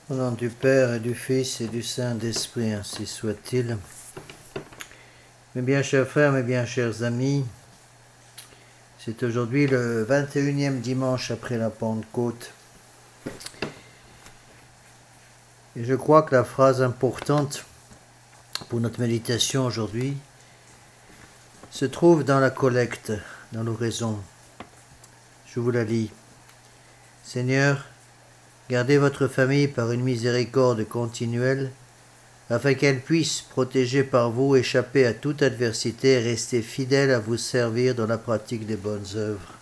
Au nom du Père et du Fils et du Saint-Esprit, ainsi soit-il. Mes bien chers frères, mes bien chers amis, c'est aujourd'hui le 21e dimanche après la Pentecôte. Et je crois que la phrase importante pour notre méditation aujourd'hui se trouve dans la collecte, dans l'oraison. Je vous la lis. Seigneur, gardez votre famille par une miséricorde continuelle, afin qu'elle puisse, protégée par vous, échapper à toute adversité et rester fidèle à vous servir dans la pratique des bonnes œuvres.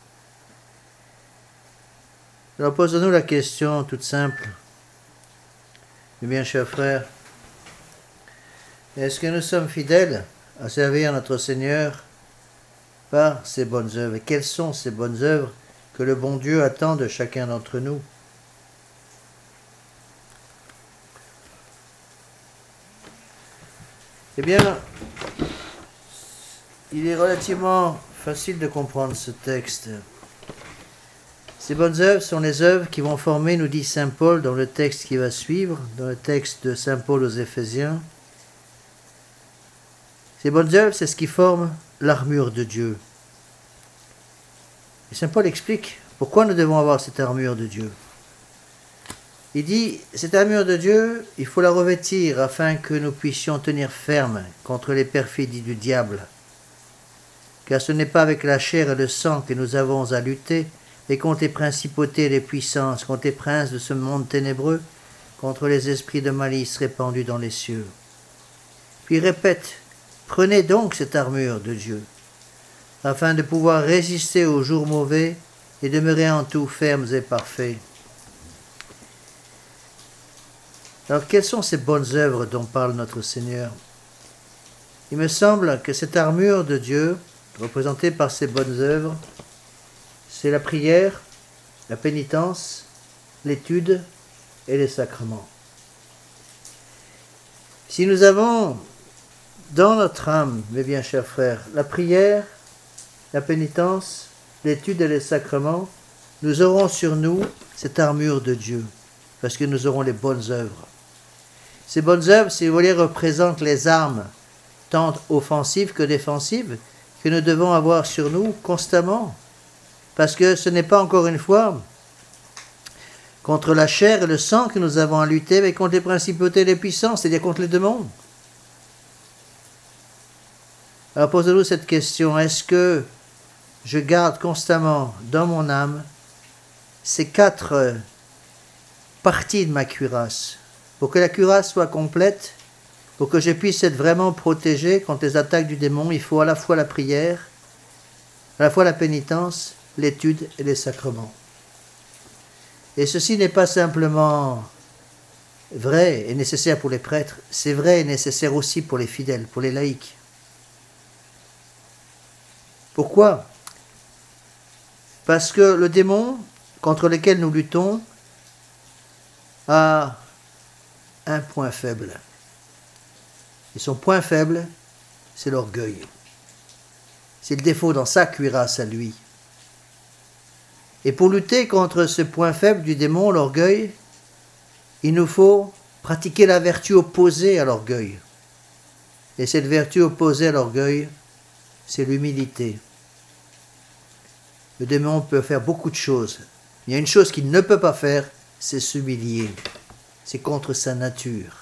Alors posons-nous la question toute simple, mes bien chers frères, est-ce que nous sommes fidèles à servir notre Seigneur par ces bonnes œuvres? Et quelles sont ces bonnes œuvres que le bon Dieu attend de chacun d'entre nous? Eh bien, il est relativement facile de comprendre ce texte. Ces bonnes œuvres sont les œuvres qui vont former, nous dit saint Paul dans le texte qui va suivre, dans le texte de saint Paul aux Éphésiens. Ces bonnes œuvres, c'est ce qui forme l'armure de Dieu. Et saint Paul explique pourquoi nous devons avoir cette armure de Dieu. Il dit, cette armure de Dieu, il faut la revêtir afin que nous puissions tenir ferme contre les perfidies du diable. Car ce n'est pas avec la chair et le sang que nous avons à lutter, mais contre les principautés et les puissances, contre les princes de ce monde ténébreux, contre les esprits de malice répandus dans les cieux. Puis il répète, prenez donc cette armure de Dieu, afin de pouvoir résister aux jours mauvais et demeurer en tout fermes et parfaits. Alors, quelles sont ces bonnes œuvres dont parle notre Seigneur? Il me semble que cette armure de Dieu, représentée par ces bonnes œuvres, c'est la prière, la pénitence, l'étude et les sacrements. Si nous avons dans notre âme, mes bien chers frères, la prière, la pénitence, l'étude et les sacrements, nous aurons sur nous cette armure de Dieu, parce que nous aurons les bonnes œuvres. Ces bonnes œuvres, si vous voulez, représentent les armes, tant offensives que défensives, que nous devons avoir sur nous constamment. Parce que ce n'est pas, encore une fois, contre la chair et le sang que nous avons à lutter, mais contre les principautés et les puissances, c'est-à-dire contre les démons. Alors posez-nous cette question, est-ce que je garde constamment dans mon âme ces 4 parties de ma cuirasse? Pour que la cuirasse soit complète, pour que je puisse être vraiment protégé contre les attaques du démon, il faut à la fois la prière, à la fois la pénitence, l'étude et les sacrements. Et ceci n'est pas simplement vrai et nécessaire pour les prêtres, c'est vrai et nécessaire aussi pour les fidèles, pour les laïcs. Pourquoi? Parce que le démon contre lequel nous luttons a un point faible. Et son point faible, c'est l'orgueil. C'est le défaut dans sa cuirasse à lui. Et pour lutter contre ce point faible du démon, l'orgueil, il nous faut pratiquer la vertu opposée à l'orgueil. Et cette vertu opposée à l'orgueil, c'est l'humilité. Le démon peut faire beaucoup de choses. Il y a une chose qu'il ne peut pas faire, c'est s'humilier. C'est contre sa nature.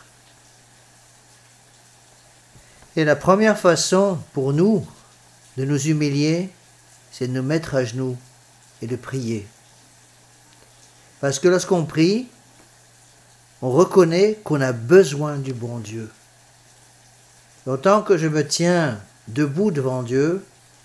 Et la première façon pour nous de nous humilier, c'est de nous mettre à genoux et de prier. Parce que lorsqu'on prie, on reconnaît qu'on a besoin du bon Dieu. Autant que je me tiens debout devant Dieu,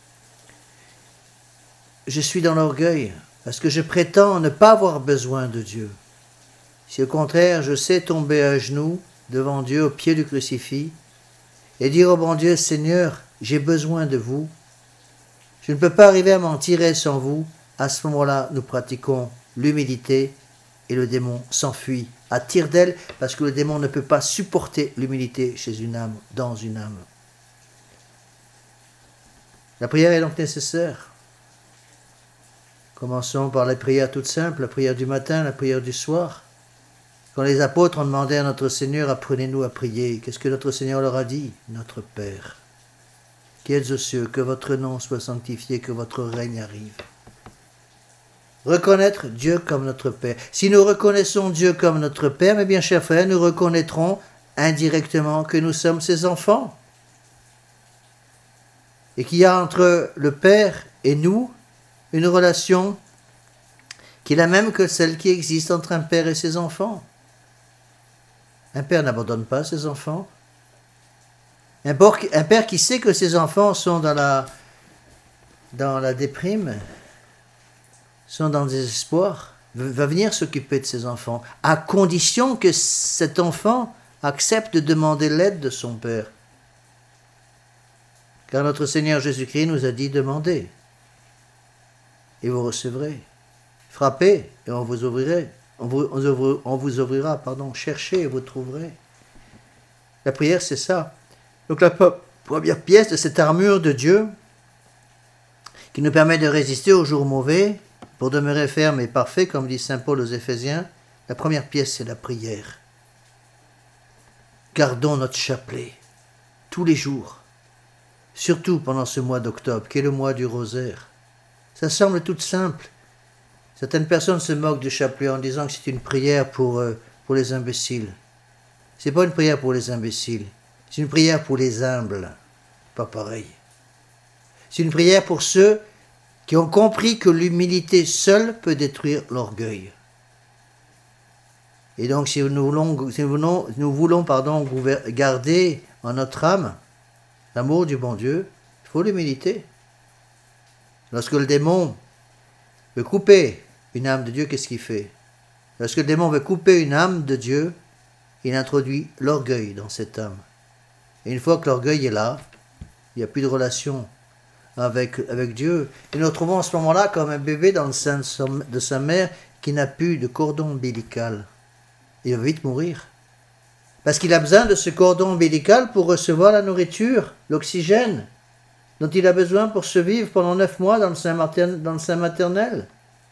je suis dans l'orgueil, parce que je prétends ne pas avoir besoin de Dieu. Si au contraire, je sais tomber à genoux devant Dieu au pied du crucifix et dire au bon Dieu, Seigneur, j'ai besoin de vous. Je ne peux pas arriver à m'en tirer sans vous. À ce moment-là, nous pratiquons l'humilité et le démon s'enfuit à tire d'aile parce que le démon ne peut pas supporter l'humilité chez une âme, dans une âme. La prière est donc nécessaire. Commençons par la prière toute simple, la prière du matin, la prière du soir. Quand les apôtres ont demandé à notre Seigneur, apprenez-nous à prier, qu'est-ce que notre Seigneur leur a dit? Notre Père, qui êtes aux cieux, que votre nom soit sanctifié, que votre règne arrive. Reconnaître Dieu comme notre Père. Si nous reconnaissons Dieu comme notre Père, mes bien chers frères, nous reconnaîtrons indirectement que nous sommes ses enfants. Et qu'il y a entre le Père et nous une relation qui est la même que celle qui existe entre un père et ses enfants. Un père n'abandonne pas ses enfants. Un père qui sait que ses enfants sont dans la déprime, sont dans le désespoir, va venir s'occuper de ses enfants, à condition que cet enfant accepte de demander l'aide de son père. Car notre Seigneur Jésus-Christ nous a dit, demandez, et vous recevrez. Frappez, et on vous ouvrira. Cherchez, et vous trouverez. La prière, c'est ça. Donc la première pièce de cette armure de Dieu, qui nous permet de résister aux jours mauvais, pour demeurer ferme et parfait, comme dit saint Paul aux Éphésiens, la première pièce, c'est la prière. Gardons notre chapelet, tous les jours, surtout pendant ce mois d'octobre, qui est le mois du rosaire. Ça semble tout simple. Certaines personnes se moquent du chapelet en disant que c'est une prière pour les imbéciles. C'est pas une prière pour les imbéciles, c'est une prière pour les humbles. Pas pareil. C'est une prière pour ceux qui ont compris que l'humilité seule peut détruire l'orgueil. Et donc, si nous voulons garder en notre âme l'amour du bon Dieu, il faut l'humilité. Lorsque le démon veut couper une âme de Dieu, qu'est-ce qu'il fait? Lorsque le démon veut couper une âme de Dieu, il introduit l'orgueil dans cette âme. Et une fois que l'orgueil est là, il n'y a plus de relation avec Dieu. Et nous retrouvons en ce moment-là comme un bébé dans le sein de sa mère qui n'a plus de cordon ombilical. Il va vite mourir. Parce qu'il a besoin de ce cordon ombilical pour recevoir la nourriture, l'oxygène, dont il a besoin pour survivre pendant 9 mois dans le sein maternel.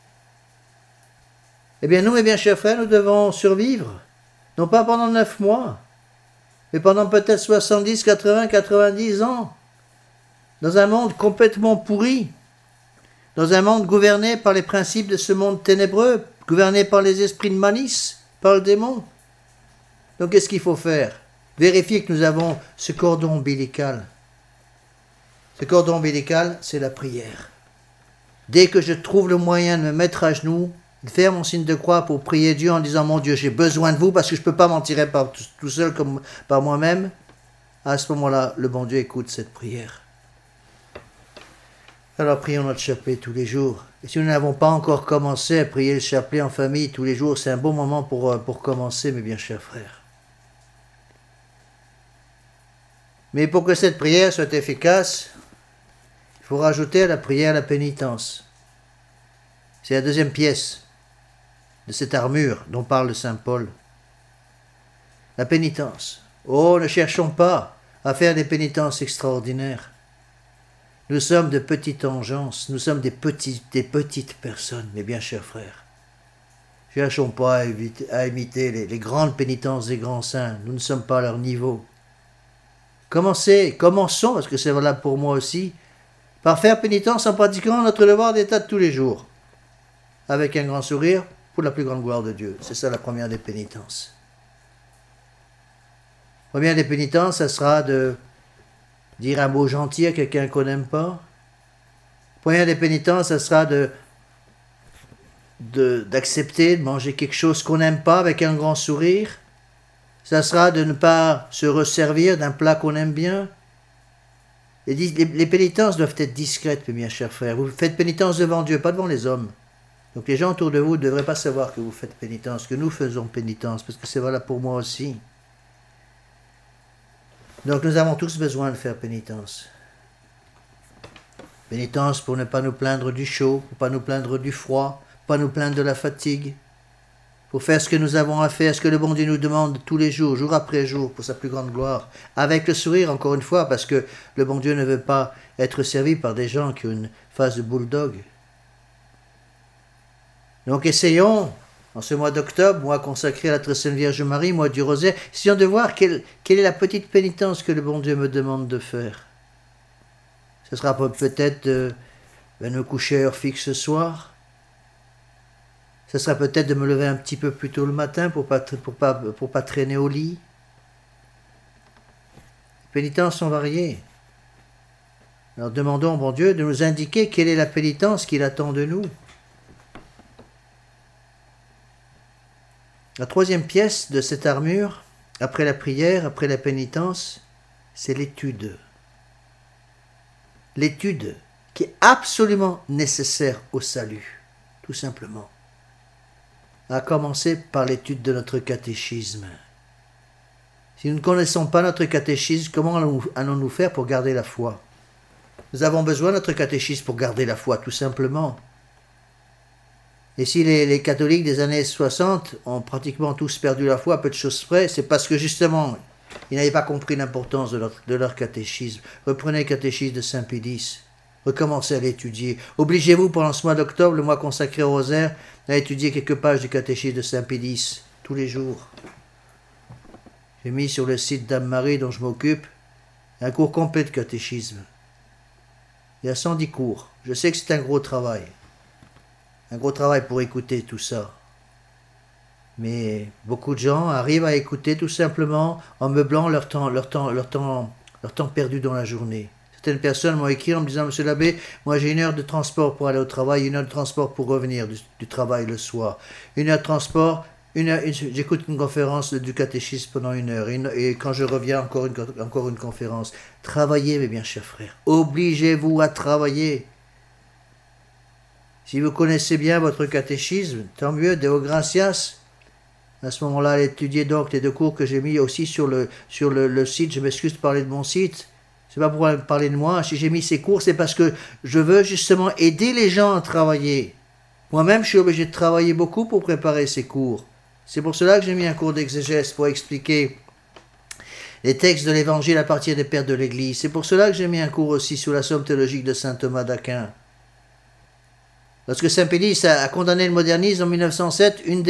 Eh bien, nous, mes bien chers frères, nous devons survivre, non pas pendant 9 mois, mais pendant peut-être 70, 80, 90 ans, dans un monde complètement pourri, dans un monde gouverné par les principes de ce monde ténébreux, gouverné par les esprits de malice, par le démon. Donc, qu'est-ce qu'il faut faire? Vérifier que nous avons ce cordon ombilical. Ce cordon ombilical, c'est la prière. Dès que je trouve le moyen de me mettre à genoux, de faire mon signe de croix pour prier Dieu en disant « Mon Dieu, j'ai besoin de vous parce que je ne peux pas m'en tirer tout seul comme par moi-même », à ce moment-là, le bon Dieu écoute cette prière. Alors prions notre chapelet tous les jours. Et si nous n'avons pas encore commencé à prier le chapelet en famille tous les jours, c'est un bon moment pour commencer, mes bien chers frères. Mais pour que cette prière soit efficace, il faut rajouter à la prière la pénitence. C'est la deuxième pièce de cette armure dont parle saint Paul. La pénitence. Oh, ne cherchons pas à faire des pénitences extraordinaires. Nous sommes de petites engeances, nous sommes des petites personnes, mes bien chers frères. Ne cherchons pas à imiter les grandes pénitences des grands saints, nous ne sommes pas à leur niveau. Commençons, parce que c'est valable pour moi aussi, par faire pénitence en pratiquant notre devoir d'état de tous les jours, avec un grand sourire, pour la plus grande gloire de Dieu. C'est ça la première des pénitences. La première des pénitences, ça sera de dire un mot gentil à quelqu'un qu'on n'aime pas. La première des pénitences, ça sera d'accepter de manger quelque chose qu'on n'aime pas avec un grand sourire. Ça sera de ne pas se resservir d'un plat qu'on aime bien. Les pénitences doivent être discrètes, mes bien chers frères. Vous faites pénitence devant Dieu, pas devant les hommes. Donc les gens autour de vous ne devraient pas savoir que vous faites pénitence, que nous faisons pénitence, parce que c'est valable pour moi aussi. Donc nous avons tous besoin de faire pénitence. Pénitence pour ne pas nous plaindre du chaud, pour ne pas nous plaindre du froid, pour ne pas nous plaindre de la fatigue, pour faire ce que nous avons à faire, ce que le bon Dieu nous demande tous les jours, jour après jour, pour sa plus grande gloire, avec le sourire encore une fois, parce que le bon Dieu ne veut pas être servi par des gens qui ont une face de bulldog. Donc essayons En ce mois d'octobre, mois consacré à la Très Sainte Vierge Marie, mois du rosaire, essayons de voir quelle est la petite pénitence que le bon Dieu me demande de faire. Ce sera peut-être de me coucher à heure fixe ce soir. Ce sera peut-être de me lever un petit peu plus tôt le matin pour pas traîner au lit. Les pénitences sont variées. Alors demandons au bon Dieu de nous indiquer quelle est la pénitence qu'il attend de nous. La troisième pièce de cette armure, après la prière, après la pénitence, c'est l'étude. L'étude qui est absolument nécessaire au salut, tout simplement. À commencer par l'étude de notre catéchisme. Si nous ne connaissons pas notre catéchisme, comment allons-nous faire pour garder la foi? Nous avons besoin de notre catéchisme pour garder la foi, tout simplement. Et si les catholiques des années 60 ont pratiquement tous perdu la foi, à peu de choses près, c'est parce que justement, ils n'avaient pas compris l'importance de leur catéchisme. Reprenez le catéchisme de Saint Pédis, recommencez à l'étudier. Obligez-vous pendant ce mois d'octobre, le mois consacré au rosaire, à étudier quelques pages du catéchisme de Saint Pédis, tous les jours. J'ai mis sur le site Dame Marie dont je m'occupe un cours complet de catéchisme. Il y a 110 cours. Je sais que c'est un gros travail. Un gros travail pour écouter tout ça. Mais beaucoup de gens arrivent à écouter tout simplement en meublant leur temps perdu dans la journée. Certaines personnes m'ont écrit en me disant « Monsieur l'abbé, moi j'ai 1 heure de transport pour aller au travail, 1 heure de transport pour revenir du travail le soir. 1 heure de transport, j'écoute une conférence du catéchisme pendant 1 heure. Et quand je reviens, encore une conférence. Travaillez, mes bien chers frères. Obligez-vous à travailler. Si vous connaissez bien votre catéchisme, tant mieux, Deo gratias. À ce moment-là, étudiez donc les 2 cours que j'ai mis aussi sur le site. Je m'excuse de parler de mon site. C'est pas pour parler de moi. Si j'ai mis ces cours, c'est parce que je veux justement aider les gens à travailler. Moi-même, je suis obligé de travailler beaucoup pour préparer ces cours. C'est pour cela que j'ai mis un cours d'exégèse pour expliquer les textes de l'Évangile à partir des pères de l'Église. C'est pour cela que j'ai mis un cours aussi sur la somme théologique de saint Thomas d'Aquin. Lorsque saint Pédis a condamné le modernisme en 1907, une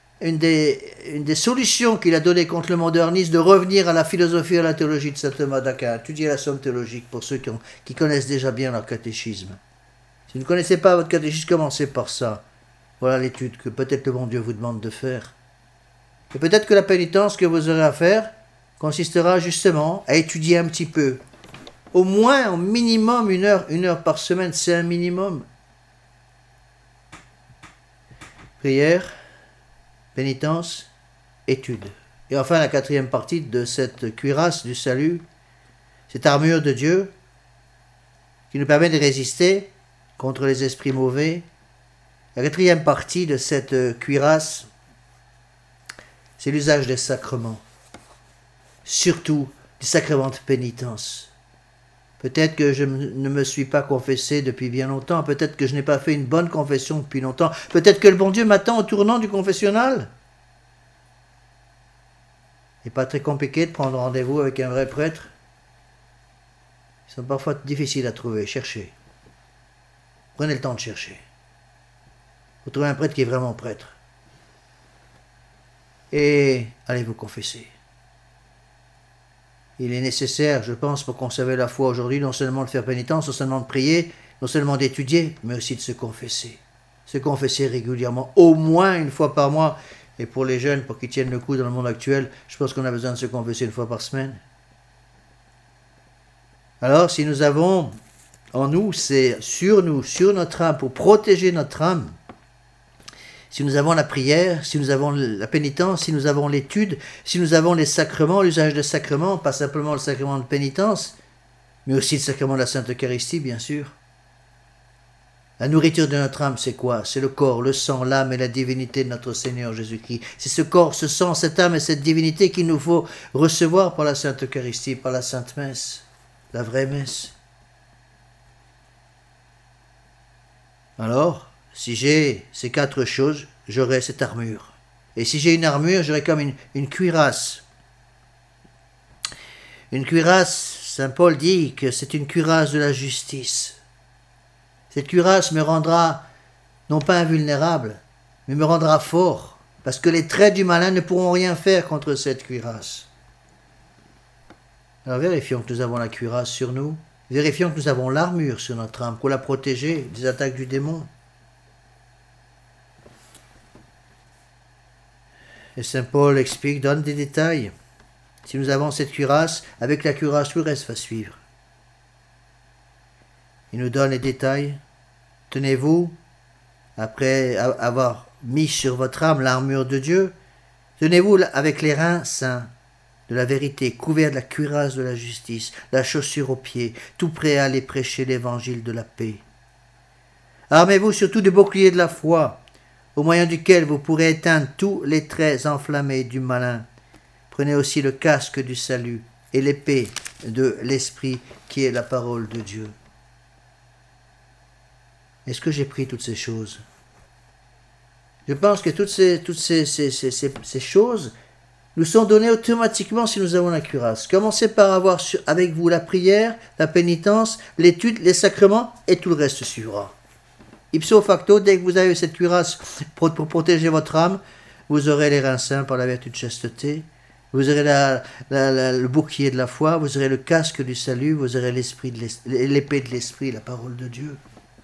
des solutions qu'il a données contre le modernisme, de revenir à la philosophie et à la théologie de saint Thomas d'Aquin. Étudier la somme théologique pour ceux qui connaissent déjà bien leur catéchisme. Si vous ne connaissez pas votre catéchisme, commencez par ça. Voilà l'étude que peut-être le bon Dieu vous demande de faire. Et peut-être que la pénitence que vous aurez à faire consistera justement à étudier un petit peu. Au moins, au minimum, 1 heure par semaine, c'est un minimum. Prière, pénitence, étude. Et enfin, la 4e partie de cette cuirasse du salut, cette armure de Dieu qui nous permet de résister contre les esprits mauvais. La 4e partie de cette cuirasse, c'est l'usage des sacrements. Surtout des sacrements de pénitence. Peut-être que je ne me suis pas confessé depuis bien longtemps. Peut-être que je n'ai pas fait une bonne confession depuis longtemps. Peut-être que le bon Dieu m'attend au tournant du confessionnal. Il n'est pas très compliqué de prendre rendez-vous avec un vrai prêtre. Ils sont parfois difficiles à trouver. Cherchez. Prenez le temps de chercher. Vous trouvez un prêtre qui est vraiment prêtre. Et allez vous confesser. Il est nécessaire, je pense, pour conserver la foi aujourd'hui, non seulement de faire pénitence, non seulement de prier, non seulement d'étudier, mais aussi de se confesser. Se confesser régulièrement, au moins 1 fois par mois. Et pour les jeunes, pour qu'ils tiennent le coup dans le monde actuel, je pense qu'on a besoin de se confesser 1 fois par semaine. Alors, si nous avons en nous, c'est sur nous, sur notre âme, pour protéger notre âme, si nous avons la prière, si nous avons la pénitence, si nous avons l'étude, si nous avons les sacrements, l'usage des sacrements, pas simplement le sacrement de pénitence, mais aussi le sacrement de la Sainte Eucharistie, bien sûr. La nourriture de notre âme, c'est quoi? C'est le corps, le sang, l'âme et la divinité de notre Seigneur Jésus-Christ. C'est ce corps, ce sang, cette âme et cette divinité qu'il nous faut recevoir par la Sainte Eucharistie, par la Sainte Messe, la vraie messe. Alors, si j'ai ces 4 choses, j'aurai cette armure. Et si j'ai une armure, j'aurai comme une cuirasse. Une cuirasse, saint Paul dit que c'est une cuirasse de la justice. Cette cuirasse me rendra non pas invulnérable, mais me rendra fort, parce que les traits du malin ne pourront rien faire contre cette cuirasse. Alors vérifions que nous avons la cuirasse sur nous, vérifions que nous avons l'armure sur notre âme pour la protéger des attaques du démon. Et Saint Paul explique, donne des détails. Si nous avons cette cuirasse, avec la cuirasse, tout le reste va suivre. Il nous donne les détails. Tenez-vous, après avoir mis sur votre âme l'armure de Dieu, tenez-vous avec les reins saints de la vérité, couverts de la cuirasse de la justice, la chaussure aux pieds, tout prêt à aller prêcher l'évangile de la paix. Armez-vous surtout du bouclier de la foi, au moyen duquel vous pourrez éteindre tous les traits enflammés du malin. Prenez aussi le casque du salut et l'épée de l'esprit qui est la parole de Dieu. Est-ce que j'ai pris toutes ces choses? Je pense que toutes ces choses nous sont données automatiquement si nous avons la cuirasse. Commencez par avoir avec vous la prière, la pénitence, l'étude, les sacrements, et tout le reste suivra. Ipso facto, dès que vous avez cette cuirasse pour protéger votre âme, vous aurez les reins saints par la vertu de chasteté, vous aurez le bouclier de la foi, vous aurez le casque du salut, vous aurez l'épée de l'esprit, la parole de Dieu.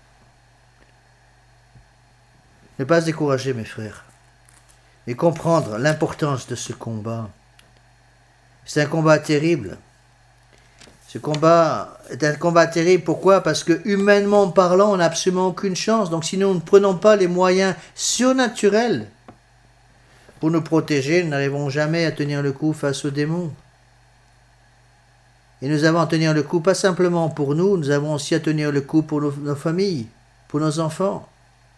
Ne pas se décourager, mes frères, et comprendre l'importance de ce combat. C'est un combat terrible. Ce combat est un combat terrible. Pourquoi? Parce que, humainement parlant, on n'a absolument aucune chance. Donc, si nous ne prenons pas les moyens surnaturels pour nous protéger, nous n'arriverons jamais à tenir le coup face aux démons. Et nous avons à tenir le coup, pas simplement pour nous, nous avons aussi à tenir le coup pour nos familles, pour nos enfants.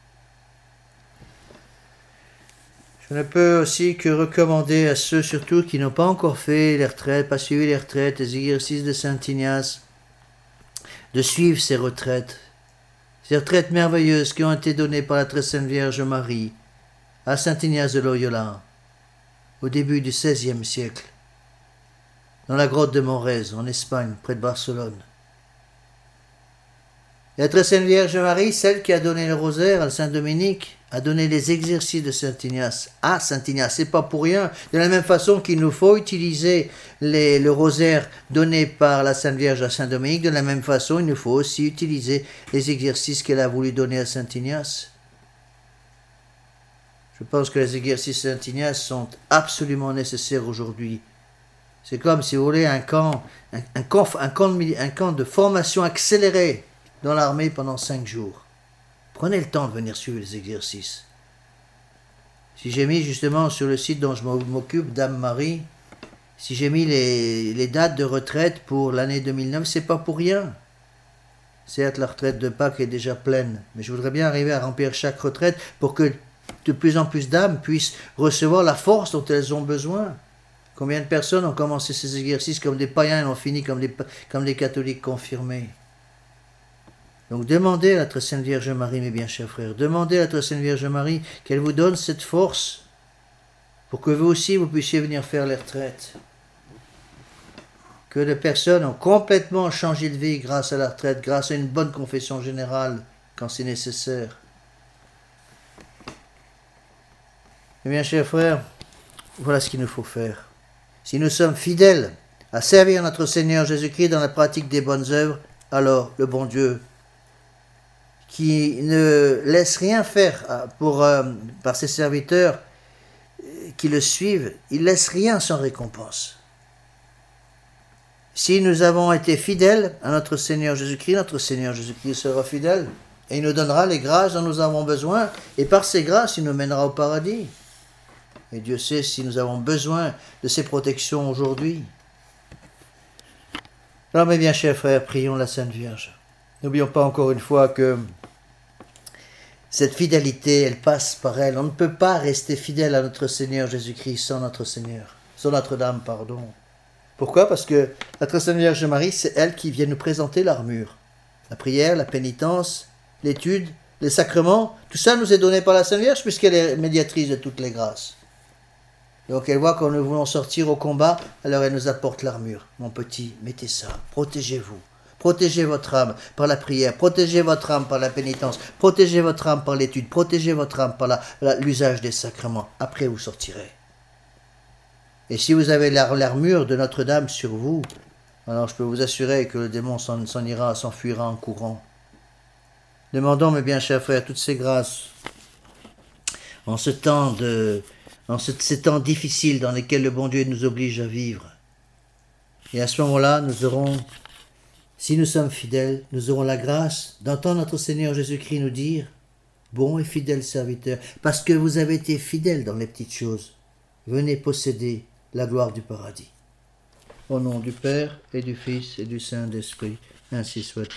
Je ne peux aussi que recommander à ceux surtout qui n'ont pas encore fait les retraites, pas suivi les retraites, les exercices de Saint Ignace, de suivre ces retraites merveilleuses qui ont été données par la très sainte Vierge Marie à Saint Ignace de Loyola au début du XVIe siècle, dans la grotte de Morez, en Espagne, près de Barcelone. Et la très sainte Vierge Marie, celle qui a donné le rosaire à Saint Dominique, a donné les exercices de Saint Ignace à Saint Ignace. C'est pas pour rien. De la même façon qu'il nous faut utiliser le rosaire donné par la Sainte Vierge à Saint Dominique, de la même façon, il nous faut aussi utiliser les exercices qu'elle a voulu donner à Saint Ignace. Je pense que les exercices de Saint Ignace sont absolument nécessaires aujourd'hui. C'est comme, si vous voulez, un camp de formation accélérée dans l'armée pendant 5 jours. Prenez le temps de venir suivre les exercices. Si j'ai mis justement sur le site dont je m'occupe, Dame Marie, si j'ai mis les dates de retraite pour l'année 2009, c'est pas pour rien. Certes, la retraite de Pâques est déjà pleine, mais je voudrais bien arriver à remplir chaque retraite pour que de plus en plus d'âmes puissent recevoir la force dont elles ont besoin. Combien de personnes ont commencé ces exercices comme des païens et ont fini comme des catholiques confirmés? Donc demandez à la très sainte Vierge Marie, mes bien chers frères, demandez à la très sainte Vierge Marie qu'elle vous donne cette force pour que vous aussi vous puissiez venir faire les retraites. Que des personnes ont complètement changé de vie grâce à la retraite, grâce à une bonne confession générale quand c'est nécessaire. Mes bien chers frères, voilà ce qu'il nous faut faire. Si nous sommes fidèles à servir notre Seigneur Jésus-Christ dans la pratique des bonnes œuvres, alors le bon Dieu, qui ne laisse rien faire par ses serviteurs qui le suivent, il ne laisse rien sans récompense. Si nous avons été fidèles à notre Seigneur Jésus-Christ sera fidèle et il nous donnera les grâces dont nous avons besoin et par ces grâces, il nous mènera au paradis. Et Dieu sait si nous avons besoin de ses protections aujourd'hui. Alors mes bien chers frères, prions la Sainte Vierge. N'oublions pas encore une fois que cette fidélité, elle passe par elle. On ne peut pas rester fidèle à notre Seigneur Jésus-Christ sans Notre-Dame, pardon. Pourquoi? Parce que la très sainte Vierge Marie, c'est elle qui vient nous présenter l'armure. La prière, la pénitence, l'étude, les sacrements, tout ça nous est donné par la Sainte Vierge puisqu'elle est médiatrice de toutes les grâces. Donc elle voit quand nous voulons sortir au combat, alors elle nous apporte l'armure. Mon petit, mettez ça, protégez-vous. Protégez votre âme par la prière, protégez votre âme par la pénitence, protégez votre âme par l'étude, protégez votre âme par l'usage des sacrements. Après, vous sortirez. Et si vous avez l'armure de Notre-Dame sur vous, alors je peux vous assurer que le démon s'enfuira en courant. Demandons, mes bien chers frères, toutes ces grâces en ces temps difficiles dans lesquels le bon Dieu nous oblige à vivre. Et à ce moment-là, si nous sommes fidèles, nous aurons la grâce d'entendre notre Seigneur Jésus-Christ nous dire « Bon et fidèle serviteur, parce que vous avez été fidèle dans les petites choses, venez posséder la gloire du paradis. » Au nom du Père, et du Fils, et du Saint-Esprit, ainsi soit-il.